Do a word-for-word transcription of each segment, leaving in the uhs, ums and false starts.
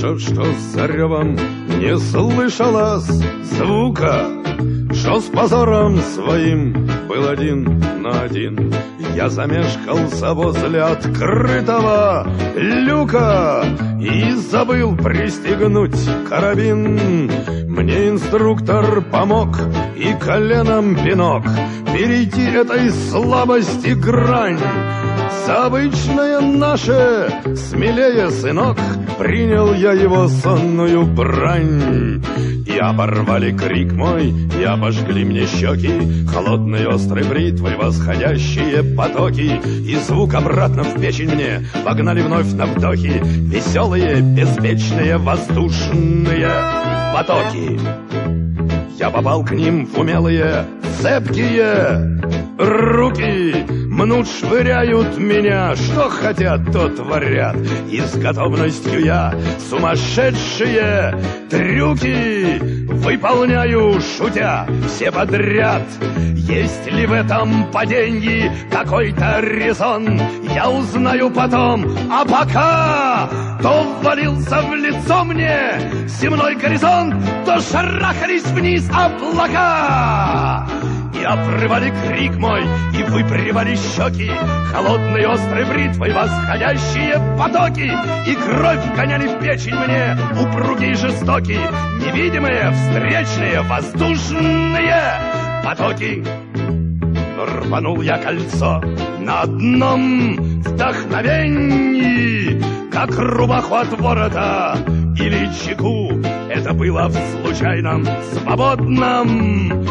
Хорошо, что за ревом не слышалось звука, что с позором своим был один на один. Я замешкался возле открытого люка и забыл пристегнуть карабин. Мне инструктор помог и коленом пинок перейти этой слабости грань. За обычное наше смелее, сынок, принял я его сонную брань. И оборвали крик мой, и обожгли мне щеки холодной острой бритвой восходящие потоки. И звук обратно в печень мне погнали вновь на вдохи веселые, беспечные, воздушные потоки. Я попал к ним в умелые, цепкие руки. Мнут, швыряют меня, что хотят, то творят. И с готовностью я сумасшедшие трюки выполняю, шутя, все подряд. Есть ли в этом падении какой-то резон, я узнаю потом, а пока то ввалился в лицо мне земной горизонт, то шарахались вниз облака. И обрывали крик мой, и выпривали щеки холодной острой бритвой восходящие потоки. И кровь гоняли в печень мне упругие жестоки невидимые, встречные, воздушные потоки. Но рванул я кольцо на одном вдохновении, как рубаху от ворота или чеку. Это было в случайном свободном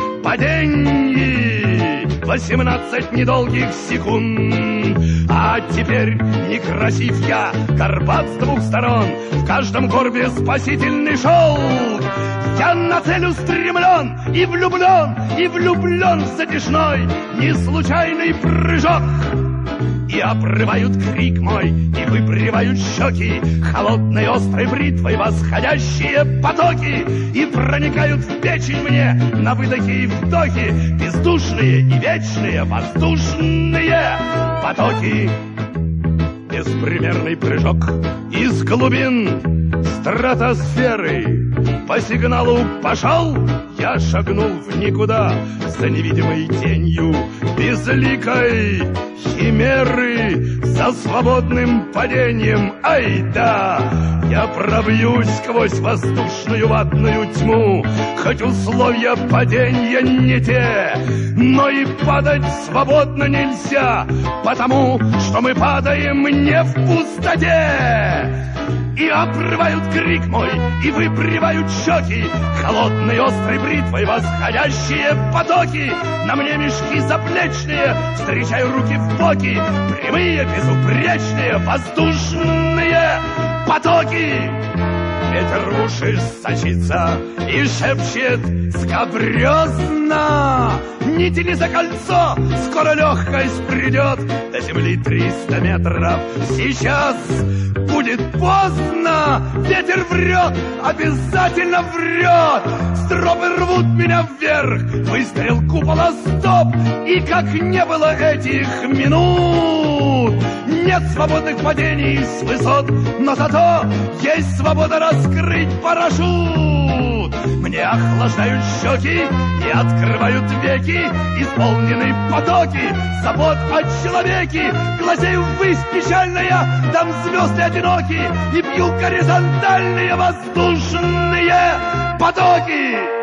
падении восемнадцать недолгих секунд. А теперь некрасив я, горбат с двух сторон, в каждом горбе спасительный шелк. Я на цель устремлен и влюблен, и влюблен в затяжной неслучайный прыжок. И обрывают крик мой, и выпривают щеки холодной острой бритвой восходящие потоки. И проникают в печень мне на выдохе и вдохе бездушные и вечные воздушные потоки. Беспримерный прыжок из глубин стратосферы. По сигналу пошел, я шагнул в никуда за невидимой тенью безликой химеры, за свободным падением. Ай да, я пробьюсь сквозь воздушную ватную тьму, хоть условия падения не те, но и падать свободно нельзя, потому что мы падаем не в пустоте. И обрывают крик мой, и выпривают щеки холодной острой бритвой восходящие потоки. На мне мешки заплечные, встречаю руки в боки, прямые, безупречные, воздушные потоки. Ветер в уши сочится и шепчет скабрезно: не тяни за кольцо, скоро легкость придет. До земли триста метров, сейчас будет поздно. Ветер врет, обязательно врет. Стропы рвут меня вверх, выстрел купола, стоп. И как не было этих минут, нет свободных падений с высот, но зато есть свобода раскрыть парашют. Мне охлаждают щеки и открывают веки исполненные потоки забот о человеке. Глазею ввысь печальная, там звезды одиноки, и бью горизонтальные воздушные потоки.